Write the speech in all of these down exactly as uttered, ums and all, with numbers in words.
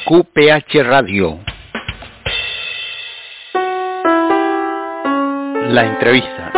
Q P H Radio. La entrevista.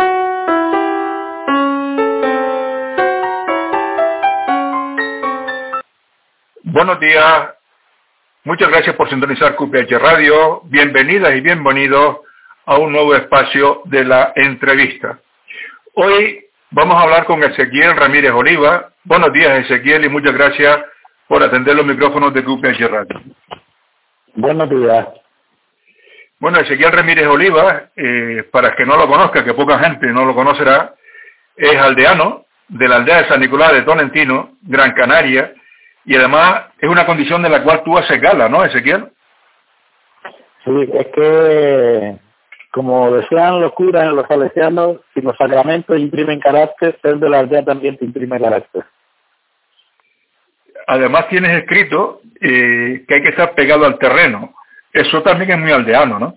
Buenos días, muchas gracias por sintonizar Q P H Radio. Bienvenidas y bienvenidos a un nuevo espacio de la entrevista. Hoy vamos a hablar con Ezequiel Ramírez Oliva. Buenos días, Ezequiel, y muchas gracias por atender los micrófonos de Q P H Radio. Buenos días. Bueno, Ezequiel Ramírez Oliva, eh, para el que no lo conozca, que poca gente no lo conocerá, es aldeano de la aldea de San Nicolás de Tolentino, Gran Canaria, y además es una condición de la cual tú haces gala, ¿no, Ezequiel? Sí, es que, como decían los curas en los salesianos, si los sacramentos imprimen carácter, ser de la aldea también te imprime carácter. Además tienes escrito eh, que hay que estar pegado al terreno. Eso también es muy aldeano, ¿no?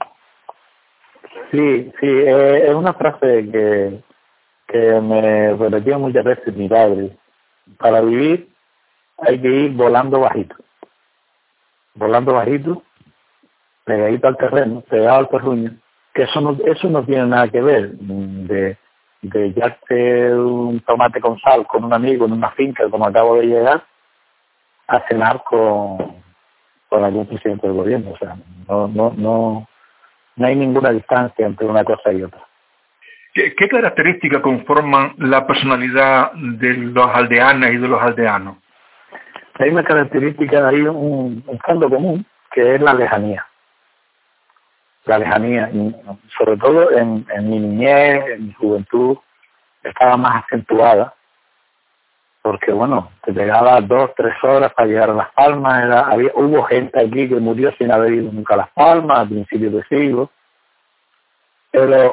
Sí, sí, eh, es una frase que, que me repetía muchas veces mi padre. Para vivir hay que ir volando bajito. Volando bajito, pegadito al terreno, pegado al terruño. Que eso no, eso no tiene nada que ver de, de echarte un tomate con sal con un amigo en una finca como acabo de llegar a cenar con, con algún presidente del gobierno. O sea, no, no, no, no hay ninguna distancia entre una cosa y otra. ¿Qué, qué características conforman la personalidad de los aldeanas y de los aldeanos? Hay una característica, hay un, un fondo común, que es la lejanía. La lejanía, sobre todo en, en mi niñez, en mi juventud, estaba más acentuada, porque bueno, te pegaba dos, tres horas para llegar a Las Palmas. Era, había, hubo gente aquí que murió sin haber ido nunca a Las Palmas, a principios de siglo, pero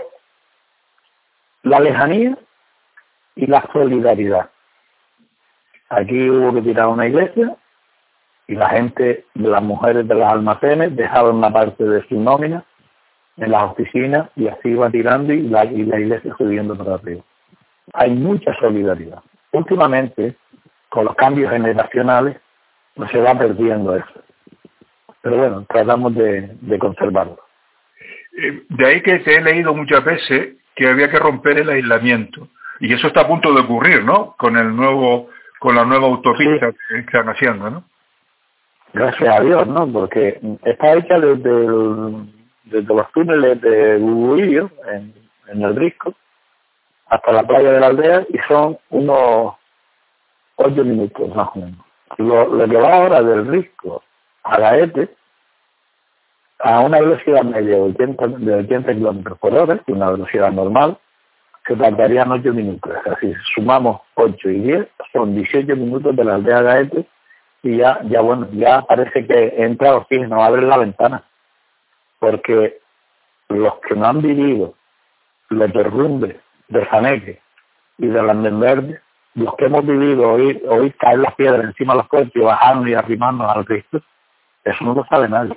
la lejanía y la solidaridad. Aquí hubo que tirar una iglesia y la gente, las mujeres de los almacenes, dejaban una parte de su nómina en las oficinas y así iba tirando y la, y la iglesia subiendo para arriba. Hay mucha solidaridad. Últimamente, con los cambios generacionales, pues se va perdiendo eso. Pero bueno, tratamos de, de conservarlo. De ahí que te he leído muchas veces que había que romper el aislamiento. Y eso está a punto de ocurrir, ¿no? Con el nuevo, con la nueva autopista sí. que están haciendo, ¿no? Gracias a Dios, ¿no? Porque está hecha desde, el, desde los túneles de Guguillo, en, en el Risco, hasta la playa de la aldea, y son unos ocho minutos más o menos. Lo, lo que va ahora del Risco a Gaete, a una velocidad media de ochenta, de ochenta kilómetros por hora, que es una velocidad normal, se tardarían ocho minutos. O sea, si sumamos ocho y diez, son dieciocho minutos de la aldea Gaete, y ya, ya bueno, ya parece que entra oxígeno, abre la ventana, porque los que no han vivido los derrumbes de Janeque y de Andén Verde, los que hemos vivido oír, oír caer las piedras encima de los puentes y bajarnos y arrimarnos al Cristo, eso no lo sabe nadie.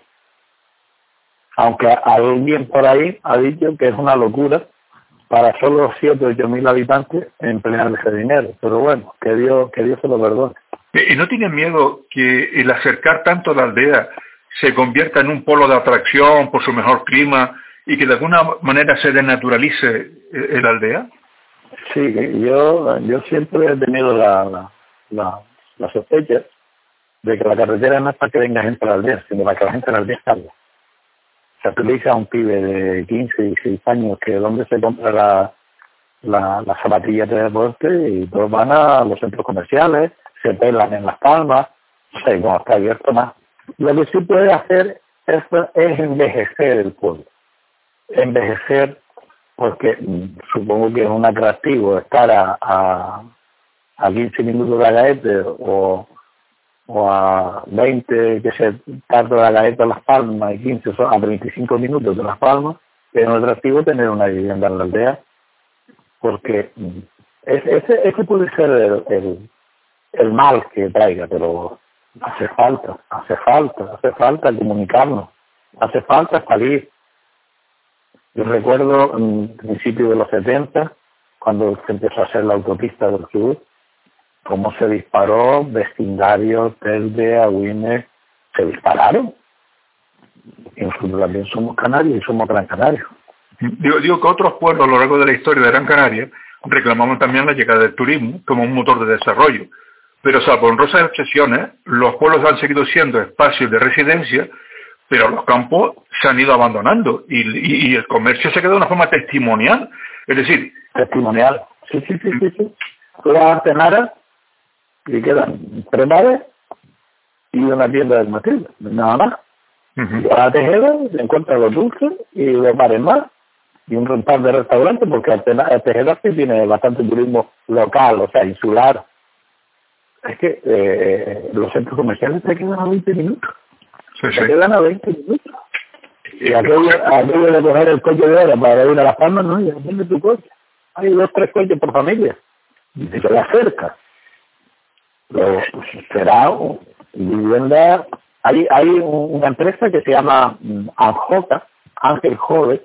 Aunque alguien por ahí ha dicho que es una locura para solo siete o ocho mil habitantes emplear ese dinero. Pero bueno, que Dios, que Dios se lo perdone. ¿Y no tienen miedo que el acercar tanto a la aldea se convierta en un polo de atracción por su mejor clima y que de alguna manera se desnaturalice la aldea? Sí, yo yo siempre he tenido la, la, la, la sospecha de que la carretera no es para que venga gente a la aldea, sino para que la gente a la aldea salga. O sea, tú le dices a un pibe de quince, dieciséis años que dónde se compra la, la, la zapatilla de deporte y todos van a los centros comerciales, se pelan en Las Palmas, no sé, como está abierto más. Lo que sí puede hacer es, es envejecer el pueblo. Envejecer, porque supongo que es un atractivo estar a, a, a quince minutos de Gaete o, o a veinte que se tarda la Gaete a Las Palmas y quince a veinticinco minutos de Las Palmas. Es un atractivo tener una vivienda en la aldea, porque ese, ese puede ser el, el, el mal que traiga, pero hace falta, hace falta, hace falta comunicarnos, hace falta salir. Yo recuerdo en principios de los setenta, cuando se empezó a hacer la autopista del sur, cómo se disparó vecindarios, Telde, Agüines, se dispararon. Y nosotros también somos canarios y somos Gran Canarios. Digo, digo que otros pueblos a lo largo de la historia de Gran Canaria reclamamos también la llegada del turismo como un motor de desarrollo. Pero salvo honrosas excepciones, los pueblos han seguido siendo espacios de residencia, pero los campos se han ido abandonando y, y, y el comercio se queda de una forma testimonial. Es decir... Testimonial. Sí, sí, sí, sí. sí. Tú vas a cenar y quedan tres bares y una tienda del Matilde, nada más. Uh-huh. Vas a Tejeda, te encuentras los dulces y los bares más y un par de restaurantes, porque el Tejeda sí tiene bastante turismo local, o sea, insular. Es que eh, los centros comerciales te quedan a veinte minutos. Sí, sí. Te quedan a veinte minutos. Y aquello, aquello de coger el coche de hora para ir a Las Palmas, no, ya tiene tu coche. Hay dos, tres coches por familia. Y te queda cerca. Pero será un, vivienda... Hay, hay una empresa que se llama Anjota, Ángel Jove,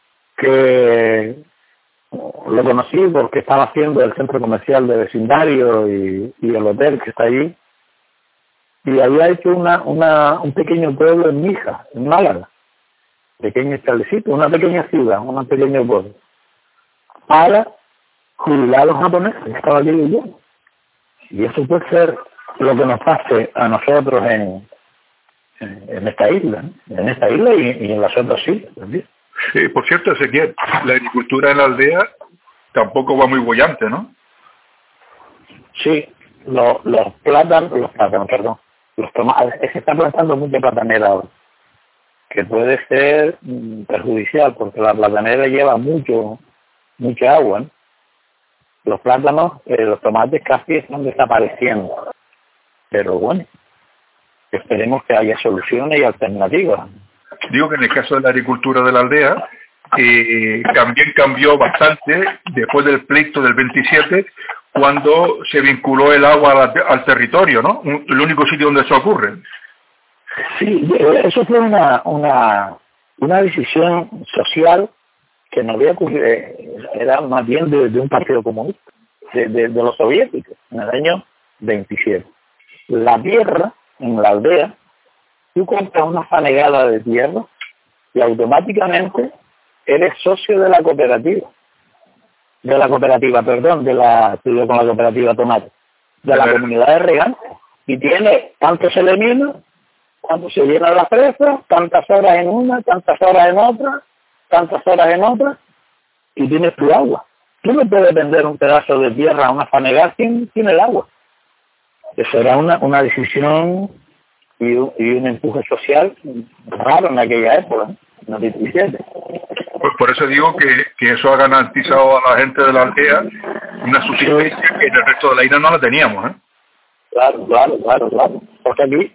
que lo conocí porque estaba haciendo el centro comercial de vecindario y, y el hotel que está allí, y había hecho una, una, un pequeño pueblo en Mija, en Málaga, pequeño establecito, una pequeña ciudad, un pequeño pueblo, para jubilar a los japoneses que estaban aquí viviendo. Y eso puede ser lo que nos pase a nosotros en, en, en esta isla, ¿no? En esta isla y, y en las otras islas también. Eh, por cierto, Ezequiel, la agricultura en la aldea tampoco va muy bollante, ¿no? Sí, lo, los plátanos, los plátanos, perdón, los tomates, es que está plantando mucha platanera ahora, que puede ser mmm, perjudicial, porque la platanera lleva mucho, mucha agua, ¿no? Los plátanos, eh, los tomates casi están desapareciendo, pero bueno, esperemos que haya soluciones y alternativas. Digo que en el caso de la agricultura de la aldea, eh, también cambió bastante después del pleito del veintisiete, cuando se vinculó el agua al, al territorio, ¿no? Un, el único sitio donde eso ocurre. Sí, eso fue una una, una decisión social que no había ocurrido, era más bien de, de un partido comunista, de, de, de los soviéticos, en el año veintisiete. La tierra en la aldea, tú compras una fanegada de tierra y automáticamente eres socio de la cooperativa. De la cooperativa, perdón, de la, estudio con la cooperativa Tomate, de la comunidad de regantes. Y tiene tantos elementos, cuando se llena la presa, tantas horas en una, tantas horas en otra, tantas horas en otra, y tienes tu agua. Tú no puedes vender un pedazo de tierra a una fanegada sin, sin el agua. Eso era una, una decisión y un, y un empuje social raro en aquella época, en el veintisiete. Pues por eso digo que, que eso ha garantizado a la gente de la aldea una subsistencia que en el resto de la isla no la teníamos, ¿eh? Claro, claro, claro, claro. Porque aquí,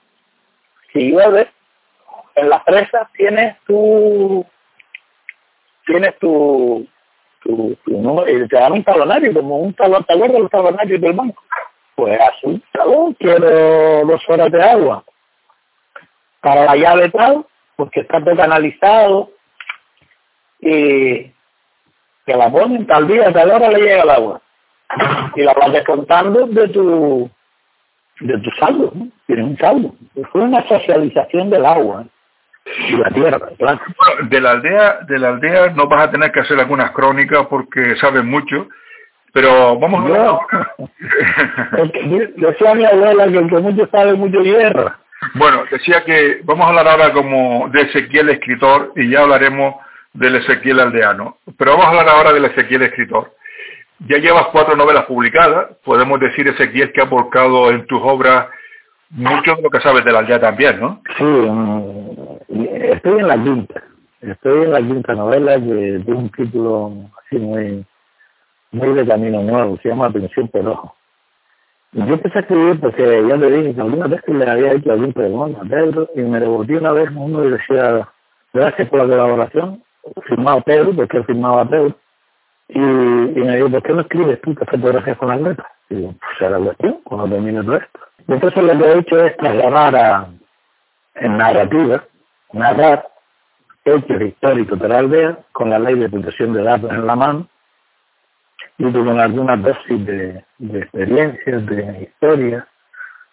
si llueve, en las presas tienes tu, tienes tu, tu, tu número, y te dan un talonario, como un talón, ¿te acuerdas de los talonarios del banco? Pues haz un talón, quiero dos horas de agua. Para la llave tal, porque está todo canalizado, y que la ponen tal día, a tal hora le llega el agua. Y la vas descontando de tu de tu saldo, ¿no? Tienes un saldo. Fue una socialización del agua y la tierra, claro. Bueno, de la aldea, de la aldea no vas a tener que hacer algunas crónicas porque sabes mucho, pero vamos a no. ver. Decía mi abuela que el que mucho sabe, mucho hierro. Bueno, decía que vamos a hablar ahora como de Ezequiel escritor y ya hablaremos del Ezequiel aldeano. Pero vamos a hablar ahora del Ezequiel escritor. Ya llevas cuatro novelas publicadas, podemos decir, Ezequiel, que ha volcado en tus obras mucho de lo que sabes de la aldea también, ¿no? Sí, estoy en la quinta, estoy en la quinta novela que tiene un título así muy, muy de camino nuevo, se llama Pensión Perojo. Yo empecé a escribir porque ya le dije que alguna vez que le había hecho algún pregón a Pedro y me devolví una vez uno y decía, gracias por la colaboración, firmado Pedro, porque él firmaba a Pedro. Y, y me dijo, ¿por qué no escribes tú que fotografías con las letras? Y digo, pues será cuestión, cuando termine todo esto. Y entonces lo que he hecho es trasladar a, en narrativa, narrar hechos históricos de la aldea con la ley de protección de datos en la mano y con algunas dosis de, de experiencias, de historia,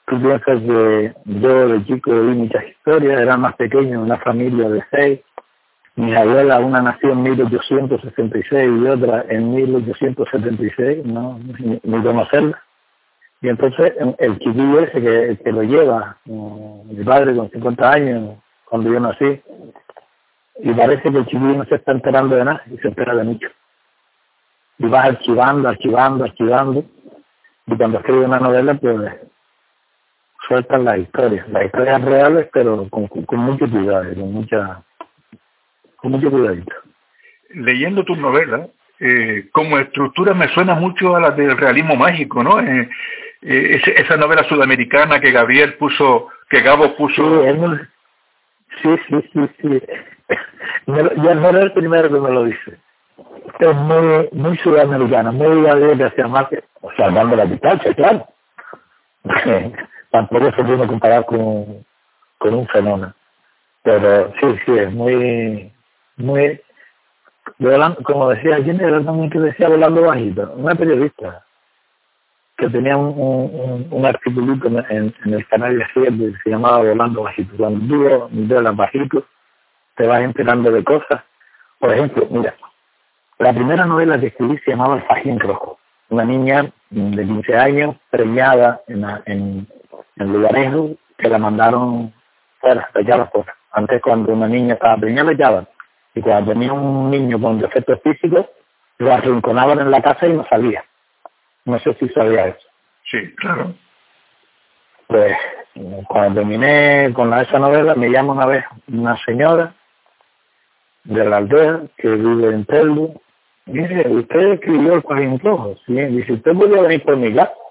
tú piensas que yo de chico vi muchas historias, era más pequeño, una familia de seis. Mi abuela, una nació en mil ochocientos sesenta y seis y otra en mil ochocientos setenta y seis, no, ni, ni conocerla. Y entonces el chiquillo ese que, que lo lleva, mi padre con cincuenta años, cuando yo nací, y parece que el chiquillo no se está enterando de nada y se entera de mucho. Y vas archivando, archivando, archivando, y cuando escribe una novela, pues sueltan las historias, las historias reales, pero con, con mucho cuidado, con mucha, con mucho cuidadito. Leyendo tus novelas, eh, como estructura me suena mucho a la del realismo mágico, ¿no? Eh, eh, ese, esa novela sudamericana que Gabriel puso, que Gabo puso. Sí, muy, sí, sí, sí, sí. Ya no era el primero que me lo dice. Es muy, muy sudamericano, muy de hacia más, o sea, dando la distancia, claro. Tampoco se puede comparar con, con un fenómeno. Pero sí, sí, es muy, muy, volando, como decía, ¿quién era también que decía volando bajito? Una periodista que tenía un, un, un articulito en, en el canal de siete que se llamaba Volando Bajito. Cuando tú vuelas bajito, te vas enterando de cosas. Por ejemplo, mira, la primera novela que escribí se llamaba El Fajín Rojo. Una niña de quince años, preñada en, en, en Lugarejo, que la mandaron fuera, la echaban fuera. Antes, cuando una niña estaba preñada, la echaban. Y cuando tenía un niño con defectos físicos, lo arrinconaban en la casa y no salía. No sé si sabía eso. Sí, claro. Pues, cuando terminé con la, esa novela, me llama una vez una señora de la aldea que vive en Teldo. Mire, usted escribió El Fajín Rojo. Sí, dice, usted podría venir por mi casa.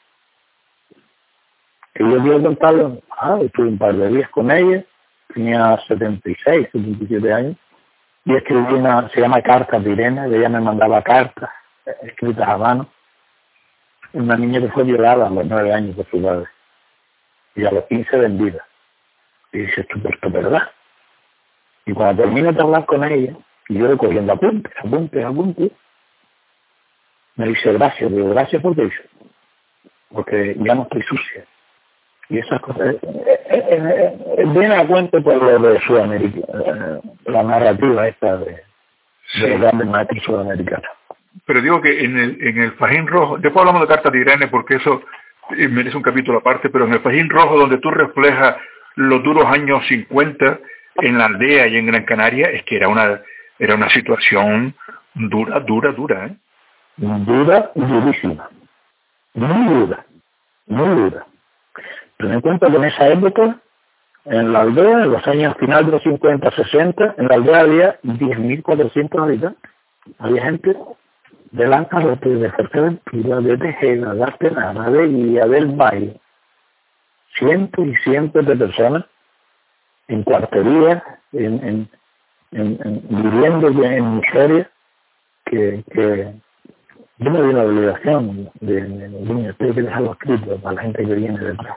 Y yo quiero contarle, ah, estuve un par de días con ella, tenía setenta y seis, setenta y siete años, y escribí una, se llama Cartas de Irene, ella me mandaba cartas escritas a mano. Una niña que fue violada a los nueve años por su padre, y a los quince vendida. Y dice, esto es verdad. Y cuando termino de hablar con ella, y yo le cogiendo apuntes, apuntes, apuntes, me dice, gracias, digo, gracias por qué, porque ya no estoy sucia. Y esas cosas, eh, eh, eh, viene a cuento por lo de Sudamérica, eh, la narrativa esta de, sí. de los grandes maestros sudamericanos. Pero digo que en el, en el Fajín Rojo, después hablamos de Cartas de Irene porque eso eh, merece un capítulo aparte, pero en el Fajín Rojo, donde tú reflejas los duros años cincuenta en la aldea y en Gran Canaria, es que era una era una situación dura, dura, dura, ¿eh? Dura, durísima. Muy dura, muy dura. Ten en cuenta que en esa época, en la aldea, en los años final de los cincuenta, sesenta, en la aldea había diez mil cuatrocientos habitantes. Había gente de Lanzarote, de Fuerteventura, de Tejeda, de Artenara, de Guía, del Valle. Cientos y cientos de personas en cuarterías, en, en, en, en, viviendo en miseria, que, que yo me di la obligación de, de, de, de que dejarlo escrito para la gente que viene detrás.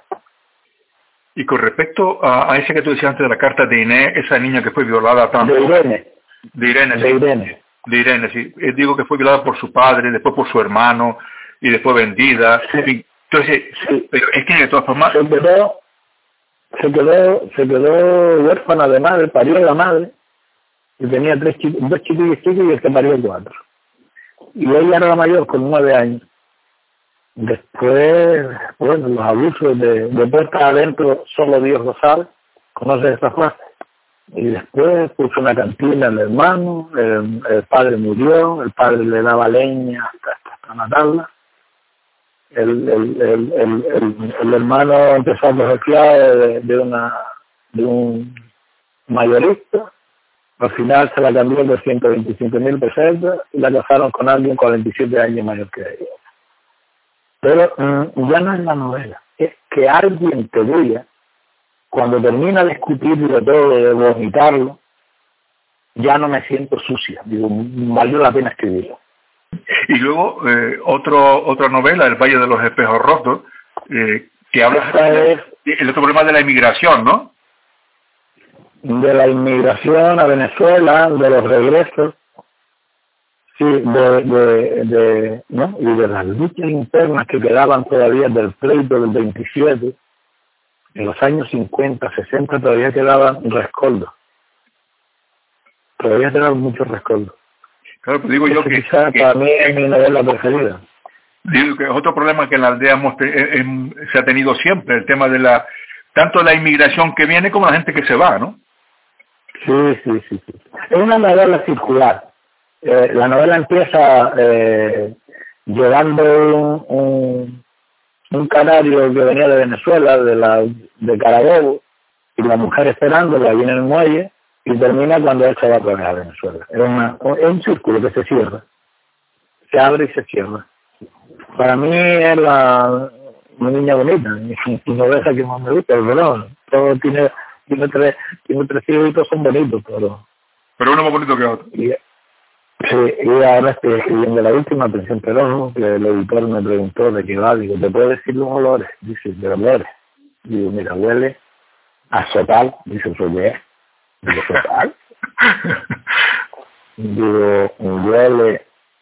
Y con respecto a, a ese que tú decías antes de la carta de Inés, esa niña que fue violada tanto... De Irene. De Irene, de sí. Irene. De Irene, sí. Eh, digo que fue violada por su padre, después por su hermano, y después vendida. Sí. Entonces, sí. Pero es que de todas formas... Se quedó, se quedó, se quedó huérfana de madre, parió la madre, y tenía tres chicos, dos chiquillos chicos y el que parió cuatro. Y ella era la mayor con nueve años. Después, bueno, los abusos de, de puertas adentro, solo Dios lo sabe, conoce esa frase. Y después puso una cantina al hermano, el, el padre murió, el padre le daba leña hasta, hasta matarla. El, el, el, el, el, el hermano empezó a coger clave de, de, una, de un mayorista. Al final se la cambió de ciento veinticinco mil pesetas y la casaron con alguien cuarenta y siete años mayor que ella. Pero mm, ya no es la novela, es que alguien te diga, cuando termina de escupirlo todo, de vomitarlo, ya no me siento sucia. Digo, valió la pena escribirlo. Y luego eh, otro otra novela, El Valle de los Espejos Rotos, eh, que habla es, el otro problema de la inmigración, ¿no? De la inmigración a Venezuela, de los regresos, sí, de, de, de, ¿no? Y de las luchas internas que quedaban todavía del pleito del veintisiete, en los años cincuenta, sesenta todavía quedaban rescoldos. Todavía quedaban muchos rescoldos. Claro, pues digo yo que, quizá que... para mí es mi novela preferida. Digo que es otro problema que en la aldea hemos te, eh, eh, se ha tenido siempre, el tema de la, tanto la inmigración que viene como la gente que se va, ¿no? Sí, sí, sí. sí. Es una novela circular. Eh, la novela empieza eh, llevando un, un, un canario que venía de Venezuela, de la de Carabobo, y la mujer esperándola viene en el muelle, y termina cuando él se va a Venezuela. Es, una, es un círculo que se cierra. Se abre y se cierra. Para mí es la, una niña bonita, y novela que más me gusta, pero todo tiene, tiene tres, tiene tres hijos y todos son bonitos, pero... Pero uno más bonito que otro. Y, sí, y ahora estoy escribiendo la última pensión Perón, que el editor me preguntó de qué va, digo, ¿te puedo decir los olores? Dice, de olores. Digo, mira, huele a sotal, dice, ¿soy Digo, sotal. Digo, huele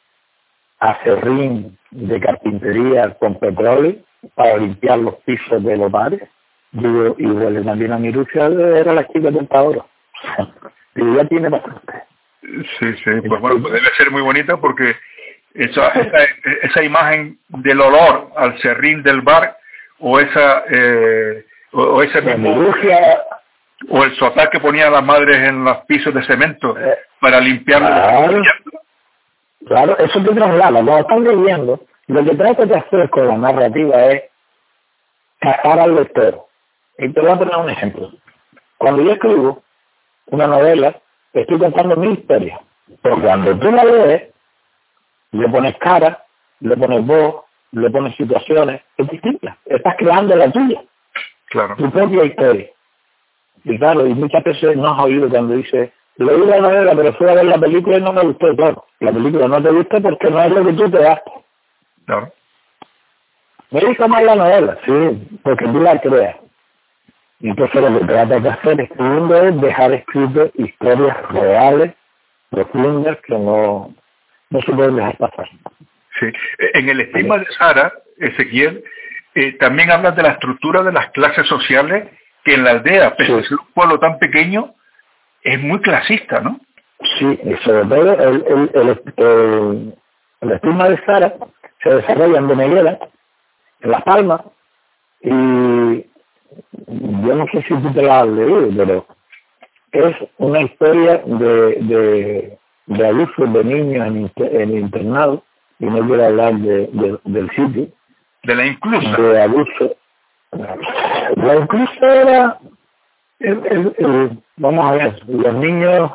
a serrín de carpintería con petróleo para limpiar los pisos de los bares. Digo, y huele también a Mirucia, era la chica tentadora. Digo, ya tiene bastante. Sí, sí, pues bueno, pues debe ser muy bonita porque esa, esa, esa imagen del olor al serrín del bar o esa eh, o, o ese mismo, Mirucia, o el sotá que ponían las madres en los pisos de cemento eh, para limpiarlo. Claro, claro, eso te traslada. Cuando estás leyendo, lo que tratas de hacer con la narrativa es cazar al lector. Y te voy a poner un ejemplo. Cuando yo escribo una novela, estoy contando mi historia. Pero cuando tú la lees, le pones cara, le pones voz, le pones situaciones, es distinta. Estás creando la tuya. Claro. Tu propia historia. Y claro, y muchas veces no has oído cuando dice, leí la novela, pero fui a ver la película y no me gustó. Claro, la película no te gusta porque no es lo que tú te das. Claro. Me gusta más la novela, sí, porque tú la creas. Y entonces lo que trata de hacer escribiendo es dejar escritas historias reales, profundas, que no, no se pueden dejar pasar. Sí. En el estigma de Sara, Ezequiel, eh, también hablas de la estructura de las clases sociales que en la aldea, pese a ser un pueblo tan pequeño, es muy clasista, ¿no? Sí, y sobre todo el, el, el, el, el estigma de Sara se desarrolla en Beneguera, en Las Palmas, y yo no sé si tú te la has leído, pero es una historia de, de, de abusos de niños en, inter, en internado, y no quiero hablar de, de, del sitio. De la inclusa. De abuso. La inclusa era, el, el, el, vamos a ver, los niños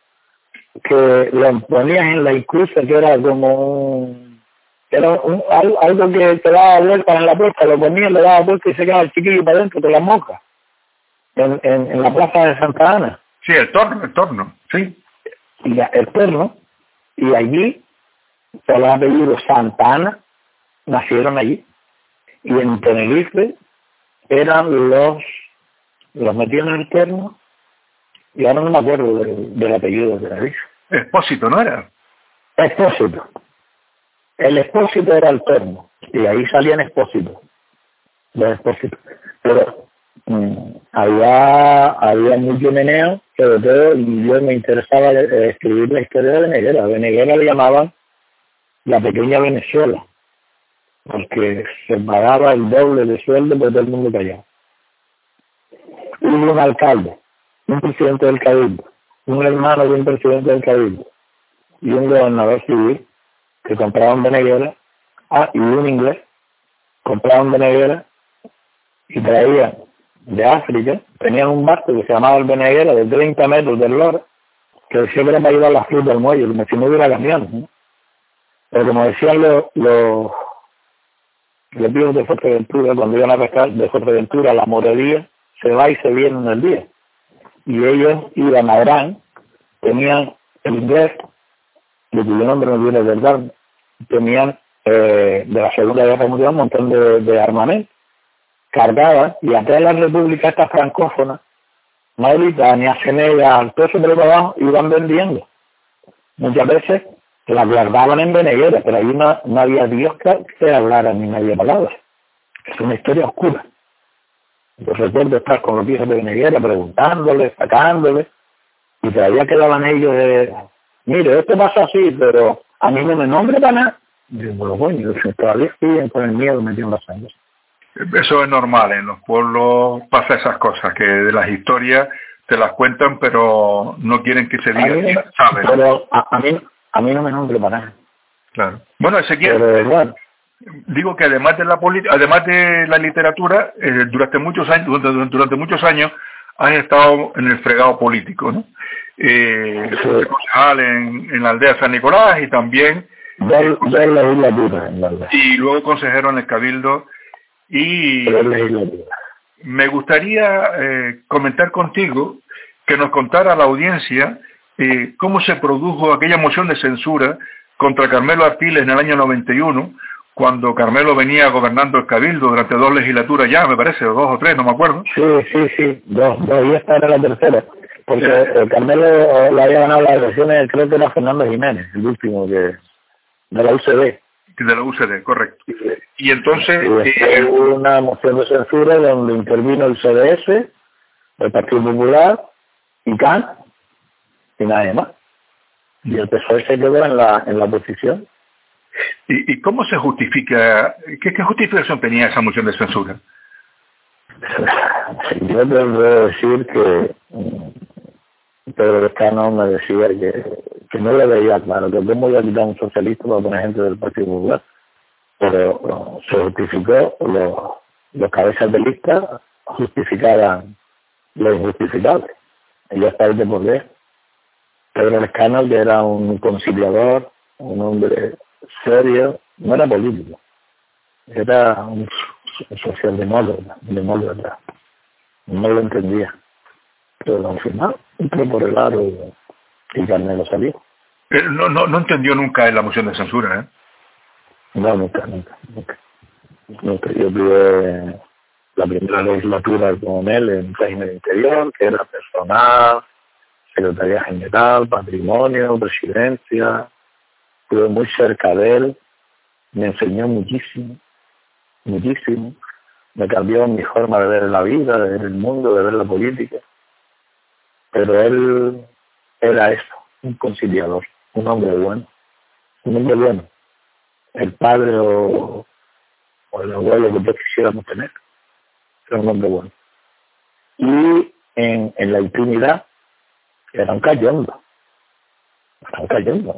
que lo ponían en la inclusa, que era como un, era un, algo que te daba vuelta en la puerta, lo ponían, le daba vuelta y se quedaba el chiquillo para adentro de la mosca, en, en, en la plaza de Santa Ana. Sí, el torno, el torno, sí. Y la, el torno, y allí, por los apellidos Santa Ana, nacieron allí. Y en Tenerife eran los, los metían en el terno, y ahora no me acuerdo del, del apellido de Tenerife. Expósito, ¿no era? Expósito. El expósito era el terno, y ahí salían expósitos. Los expósitos. Pero mmm, había, había mucho meneo, sobre todo, y yo me interesaba eh, escribir la historia de Beneguera. A Beneguera le llamaban la pequeña Venezuela, porque se pagaba el doble de sueldo por todo el mundo callado. Hubo un alcalde, un presidente del Cabildo, un hermano de un presidente del Cabildo, y un gobernador civil que compraban Beneguera, ah, y un inglés, compraban Beneguera y traían de África, tenían un barco que se llamaba el Beneguera de treinta metros del Lora, que siempre me iba a la fruta del muelle, como si no hubiera camiones, ¿no? Pero como decían los, los los tíos de Fuerteventura, cuando iban a pescar de Fuerteventura, la morería se va y se viene en el día. Y ellos iban a Orán, tenían el inglés, de cuyo nombre no viene del dar, tenían eh, de la Segunda Guerra Mundial un montón de, de armamento, cargaban, y atrás de la república esta francófona, Mauritania, Senegal, todo eso por ahí abajo, iban vendiendo. Muchas veces las guardaban en Beneguera, pero ahí no, no había Dios que, que hablara ni nadie palabras. Es una historia oscura. Yo recuerdo estar con los hijos de Beneguera preguntándoles, sacándoles, y todavía quedaban ellos de, mire, esto pasa así, pero a mí no me nombre para nada. Y digo, bueno, coño, todavía siguen con el miedo metido en la sangre. Eso es normal, en los pueblos pasa esas cosas, que de las historias te las cuentan, pero no quieren que se diga quién sabe. Pero a, a, mí, a mí no me nombre para nada. Claro. Bueno, Ezequiel, pero, bueno, digo que además de la política, además de la literatura, eh, durante muchos años, durante, durante muchos años has estado en el fregado político, ¿no? Eh, sí. Concejal en, en la aldea San Nicolás y también de, de la legislatura, en la aldea. Y luego consejero en el Cabildo. Y me gustaría eh, comentar contigo, que nos contara la audiencia eh, cómo se produjo aquella moción de censura contra Carmelo Artiles en el año noventa y uno, cuando Carmelo venía gobernando el Cabildo durante dos legislaturas ya, me parece, o dos o tres, no me acuerdo. Sí, sí, sí, dos, dos y esta era la tercera, porque eh, Carmelo le había ganado las elecciones, creo que era Fernando Jiménez, el último que de la U C D. De la U C D, correcto. Y entonces... Y eh, hubo una moción de censura donde intervino el C D S, el Partido Popular, y C A N, y nadie más. Y el P S O E se quedó en la, en la oposición. ¿Y, y cómo se justifica, qué, qué justificación tenía esa moción de censura? Yo debo decir que Pedro Lescano me decía que, que no le veía claro, que cómo iba a quitar un socialista para poner gente del Partido Popular. Pero no, se justificó, los, los cabezas de lista justificaban lo injustificable. Ella está ahí de poder. Pedro Lescano, que era un conciliador, un hombre serio, no era político, era un socialdemócrata, demócrata, no lo entendía, pero lo firmaba, entró por el aro y, y Carmelo salió. Pero no, no, no entendió nunca en la moción de censura, ¿eh? No, nunca, nunca, nunca. nunca. Yo tuve la primera legislatura con él en régimen interior, que era personal, secretaría general, patrimonio, presidencia. Estuve muy cerca de él, me enseñó muchísimo, muchísimo. Me cambió mi forma de ver la vida, de ver el mundo, de ver la política. Pero él era eso, un conciliador, un hombre bueno, un hombre bueno. El padre o, o el abuelo que todos quisiéramos tener. Era un hombre bueno. Y en, en la intimidad era un cayondo. Era un cayondo.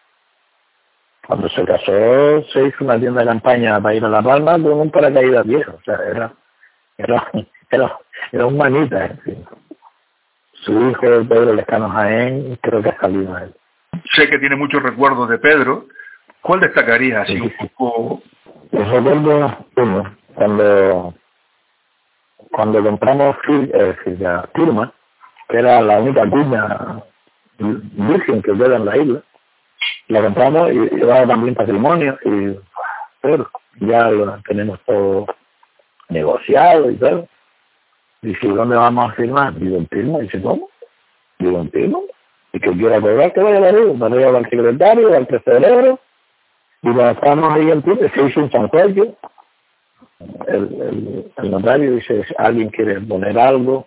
Cuando se casó, se hizo una tienda de campaña para ir a La Palma con un paracaídas viejo. O sea, era, era, era, era un manita. En fin. Su hijo, Pedro Lescano Jaén, creo que ha salido a él. Sé que tiene muchos recuerdos de Pedro. ¿Cuál destacarías así un poco? Yo recuerdo uno, cuando, cuando compramos eh, Firma, que era la única cuña virgen que queda en la isla, la compramos y llevaba también patrimonio y pero ya lo tenemos todo negociado y todo. Dice, ¿dónde vamos a firmar? Digo, en Firma. Dice, ¿cómo? Digo, en Firma. Y que quiera cobrar, que vaya a la red, para ir al secretario, al tesorero. Y cuando estábamos ahí el tiempo, se hizo un sanjueyo. El, el, el notario dice, ¿alguien quiere poner algo?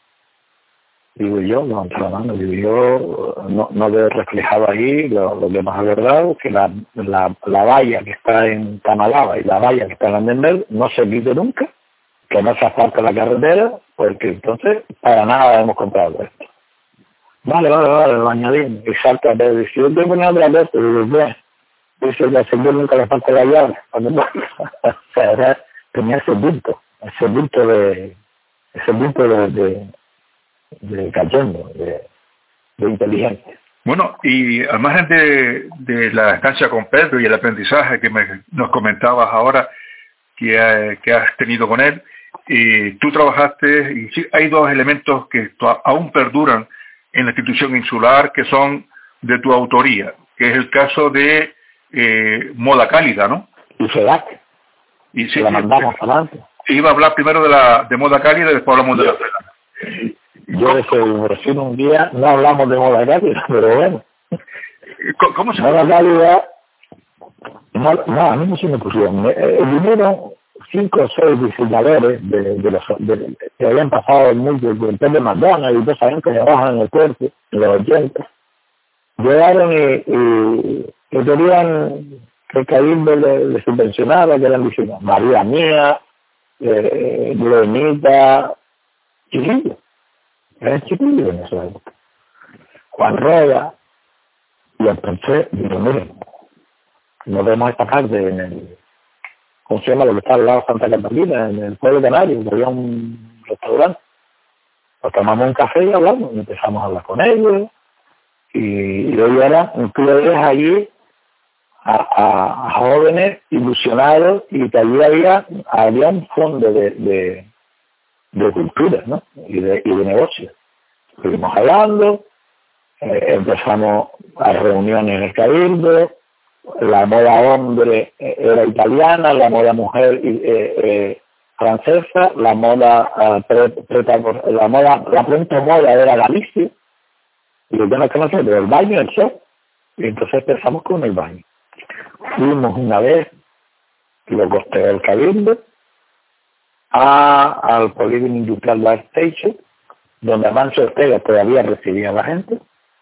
Digo yo, no, la mano, digo yo, no, no veo reflejado ahí lo, lo que más es verdad, que la, la, la valla que está en Tamalaba y la valla que está en Landenberg no se quite nunca, que no se asfalta la carretera, porque entonces para nada hemos comprado esto. Vale, vale, vale, lo añadimos. Y salta a Pedro, y si yo te pongo otra vez, digo, ve, dice que al señor nunca le falta la llave. O sea, era, tenía ese punto, ese punto de, ese punto de, de de cachondo, de, de inteligente. Bueno, y al margen de, de la estancia con Pedro y el aprendizaje que me, nos comentabas ahora que, eh, que has tenido con él, y tú trabajaste, y sí, hay dos elementos que aún perduran en la institución insular que son de tu autoría, que es el caso de eh, Moda Cálida, ¿no? Y Sedac, y sí, la mandamos adelante. Iba a hablar primero de la de Moda Cálida y después hablamos de la Sedac. Yo desde el recién un día no hablamos de Moda Cálida, pero bueno. ¿Cómo se Moda Cálida, no, no, a mí no se me pusieron. El dinero cinco o seis diseñadores de, de los de, que habían pasado el mundo del de McDonald's y toda esa gente que trabajan en el cuerpo en los ochenta, llegaron y, y, y querían que el Cabildo le, le subvencionara, que eran diciendo María Mía, eh, Glorita, chiquillos, eran chiquillos en esa época. Juan Rueda, y entonces digo, miren, nos vemos esta tarde en el, ¿cómo se llama? Lo que está al lado de Santa Catalina, en el pueblo canario, que había un restaurante. Nos tomamos un café y hablamos, y empezamos a hablar con ellos, y, y hoy era un club de allí a, a, a jóvenes ilusionados, y que allí había, había un fondo de, de, de cultura, ¿no? Y de, y de negocios. Estuvimos hablando, eh, empezamos a reuniones en el Cabildo. La moda hombre era italiana, la moda mujer eh, eh, francesa, la moda uh, pre, pre, la moda la pronto moda era Galicia, y yo no conocía del baño, el show, y entonces empezamos con el baño. Fuimos una vez, lo costeó el Cabildo, a, al polígono industrial de Station, donde Amancio Ortega todavía recibía a la gente,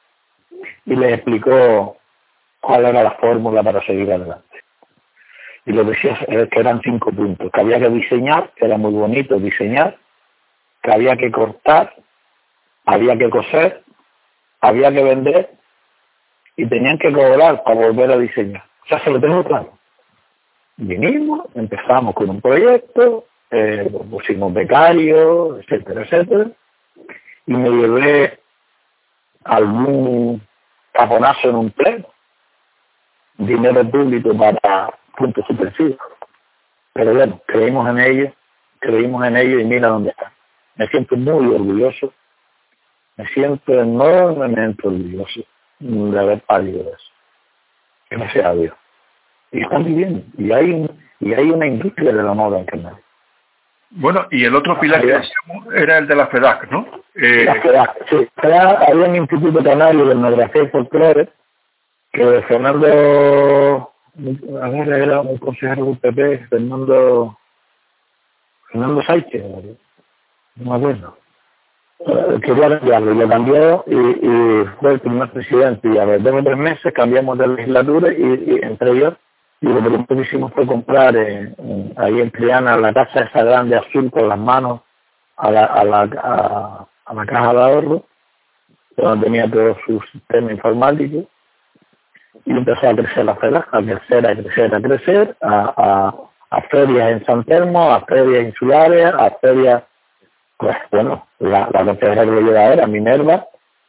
y les explicó cuál era la fórmula para seguir adelante. Y le decía que eran cinco puntos, que había que diseñar, que era muy bonito diseñar, que había que cortar, había que coser, había que vender, y tenían que cobrar para volver a diseñar. O sea, se lo tengo claro. Vinimos, empezamos con un proyecto, eh, pusimos becarios, etcétera, etcétera, y me llevé algún caponazo en un pleno, dinero público para puntos suspensivos. Pero bueno, creímos en ello, creímos en ello y mira dónde está. Me siento muy orgulloso, me siento enormemente orgulloso de haber parido eso. Gracias a Dios. Y están viviendo. Y hay, un, y hay una industria de la moda en Canadá. Bueno, y el otro pilar que decíamos era el de la FEDAC, ¿no? Eh... La FEDAC, sí. FEDAC, había un instituto canario de etnografía y folclore que Fernando, a ver, era un consejero del P P, Fernando, Fernando Sánchez, no me acuerdo. Uh, quería cambiarlo, y lo cambió y, y fue el primer presidente, y a los dos o tres meses cambiamos de legislatura y, y entre ellos, y lo primero que hicimos fue comprar eh, eh, ahí en Triana la casa esa grande azul con las manos a la, a la, a, a la caja de ahorro, donde tenía todo su sistema informático, y empezó a crecer la FEDAC, a crecer, a crecer, a crecer, a, a, a ferias en San Telmo, a ferias insulares, a ferias, pues bueno, la, la consejera que lo lleva era Minerva,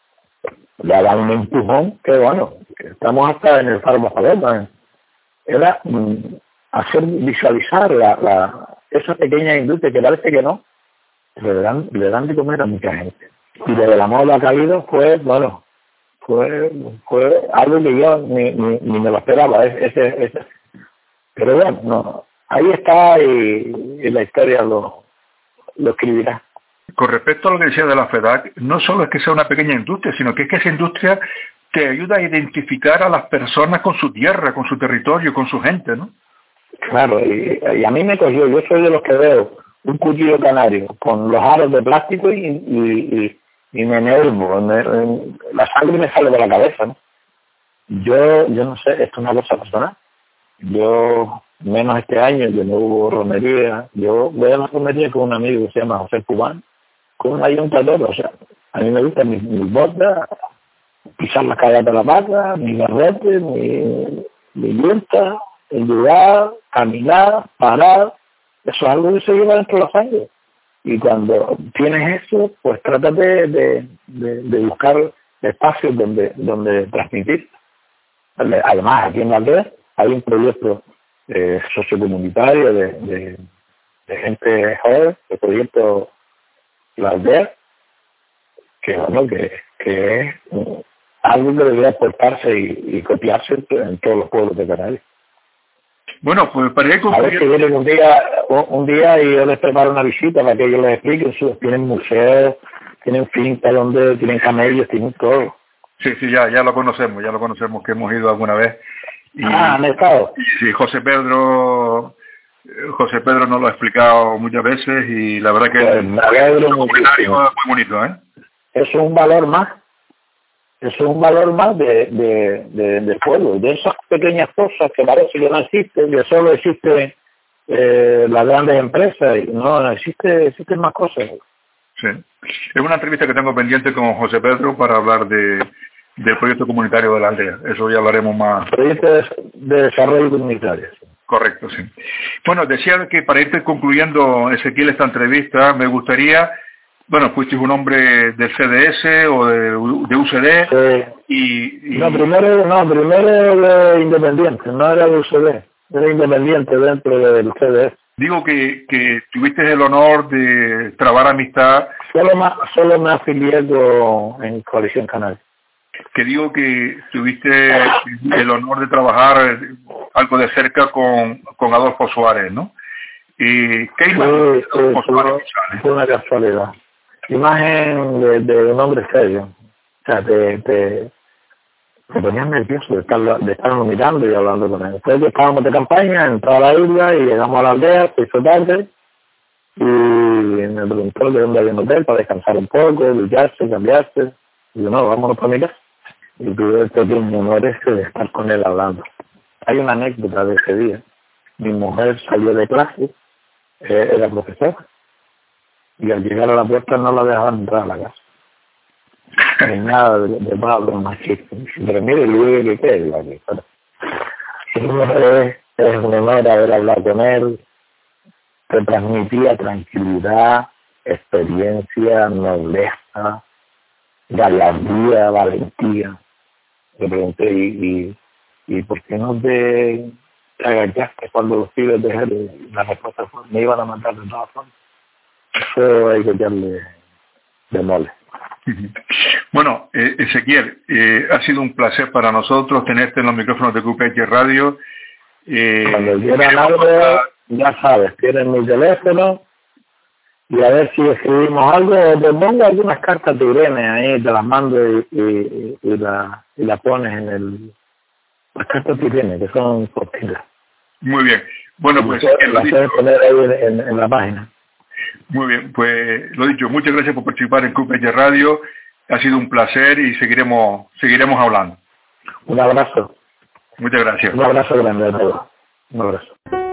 le da un empujón que bueno, que estamos hasta en el Farmazalema. Era mm, hacer visualizar la, la, esa pequeña industria que parece que no, le dan, le dan de comer a mucha gente. Y desde la moda ha caído fue, bueno, fue fue algo que yo ni, ni, ni me lo esperaba. Ese, ese. Pero bueno, no, ahí está y, y la historia lo, lo escribirá. Con respecto a lo que decía de la FEDAC, no solo es que sea una pequeña industria, sino que es que esa industria te ayuda a identificar a las personas con su tierra, con su territorio, con su gente, ¿no? Claro, y, y a mí me cogió, yo soy de los que veo un cuchillo canario con los aros de plástico y, y, y, y me enervo, me, la sangre me sale de la cabeza, ¿no? Yo, yo no sé, esto es una cosa personal. Yo, menos este año, yo no hubo romería, yo voy a la romería con un amigo que se llama José Cubán, con una yunta todo, o sea, a mí me gustan mis, mis botas, pisar la calle de la vaca, mi garrete, mi, mi yunta, el lugar, caminar, parar, eso es algo que se lleva dentro de la sangre. Y cuando tienes eso, pues trata de, de, de, de buscar espacios donde, donde transmitir. Además, aquí en la aldea hay un proyecto eh, sociocomunitario de, de, de gente joven, el proyecto La Aldea, que bueno, que, que es algo que debería aportarse y, y copiarse en todos los pueblos de Canarias. Bueno, pues para ir a ver si vienen un día, un día y yo les preparo una visita para que ellos les expliquen. Tienen museos, tienen fincas donde tienen camellos, tienen todo. Sí, sí, ya, ya lo conocemos, ya lo conocemos, que hemos ido alguna vez. Y, ah, ¿han estado? Sí, José Pedro José Pedro nos lo ha explicado muchas veces y la verdad que pues el me alegro muchísimo. es muy bonito, ¿eh? Es un valor más, es un valor más de, de, de, del pueblo, de esas pequeñas cosas que parece que no existen, que solo existen eh, las grandes empresas, y no, no existe, existen más cosas. Sí. Es una entrevista que tengo pendiente con José Pedro para hablar de del proyecto comunitario de la aldea. Eso ya hablaremos más. Proyecto de, de desarrollo comunitario. Sí. Correcto, sí. Bueno, decía que para ir concluyendo, Ezequiel, esta entrevista, me gustaría, bueno, fuiste un hombre del C D S o de, de U C D. Sí. Y, y... No, primero, no, primero de independiente, no era de U C D, era independiente dentro del C D S. Digo que, que tuviste el honor de trabar amistad. Solo, ma, solo me afilié con, en Coalición Canaria. Que digo que tuviste el honor de trabajar algo de cerca con, con Adolfo Suárez, ¿no? ¿Y qué imagen sí, Adolfo sí, Suárez fue, fue una casualidad. Imagen de, de un hombre serio. O sea, te, te, te ponías nervioso de estarlo, de estarlo mirando y hablando con él. Después que estábamos de campaña, entraba a la isla y llegamos a la aldea, se hizo tarde, y me preguntó de dónde había un hotel para descansar un poco, ducharse, cambiarse. Y yo, no, vámonos para mi casa. Y tuve el pequeño honor este de estar con él hablando. Hay una anécdota de ese día. Mi mujer salió de clase, eh, era profesora, y al llegar a la puerta no la dejaban entrar a la casa. Ni nada de, de Pablo, más que, pero mire, le digo que qué es la que es, es un honor haber hablado con él, te transmitía tranquilidad, experiencia, nobleza, gallardía, valentía. Le pregunté, ¿y, y, y por qué no te, te agachaste cuando los pibes dejaron? La respuesta fue, me iban a matar de todas formas. Eso hay que echarle de mole. Bueno, eh, Ezequiel, eh, ha sido un placer para nosotros tenerte en los micrófonos de Q P H Radio. Eh, Cuando quieran algo, ya sabes, tienen mi teléfono. Y a ver si escribimos algo, te pongo algunas cartas de Irene ahí, te las mando y, y, y, la, y la pones en el... Las cartas de Irene, que son cortitas. Muy bien. Bueno, pues... Las puedes poner ahí en, en, en la página. Muy bien, pues lo dicho, muchas gracias por participar en Q P H Radio. Ha sido un placer y seguiremos seguiremos hablando. Un abrazo. Muchas gracias. Un abrazo grande a todos. Un abrazo.